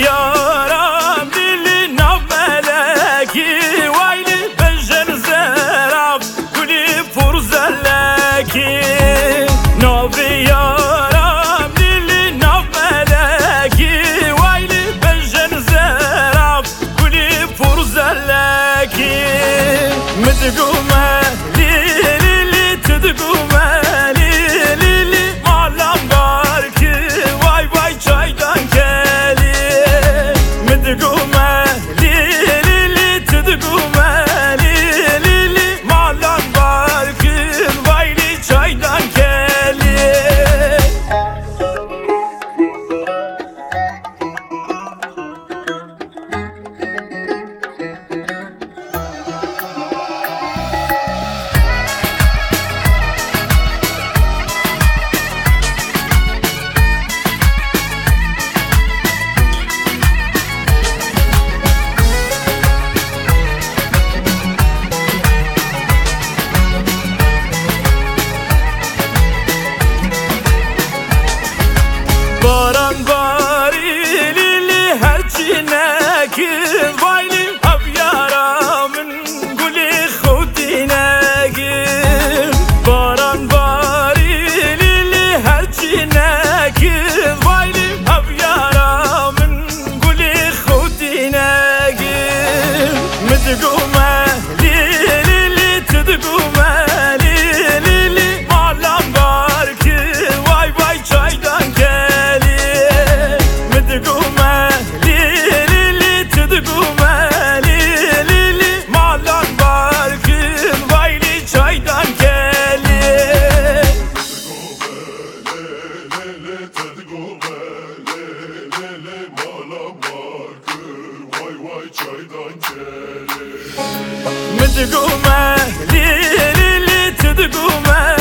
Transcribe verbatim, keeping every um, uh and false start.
yaram dili nav meleki vayli bejen zeraf guli purzelleki Navi yaram dili nav meleki vayli bejen zeraf guli purzelleki Midgume li li li tidgume li li li malam var ki vay vay çaydan geli Midgume li li li tidgume li li li malam var ki vay li çaydan geli Baran bari lili her çineki vayli ab yaramın guli khudineki Baran bari lili her çineki vayli ab yaramın guli khudineki Midgume li li li tidgume li li li malam var ki vay vay çaydan gel Midgume li li li tidgume li li li malan var ki vay li çaydan geli Midgume li li li tidgume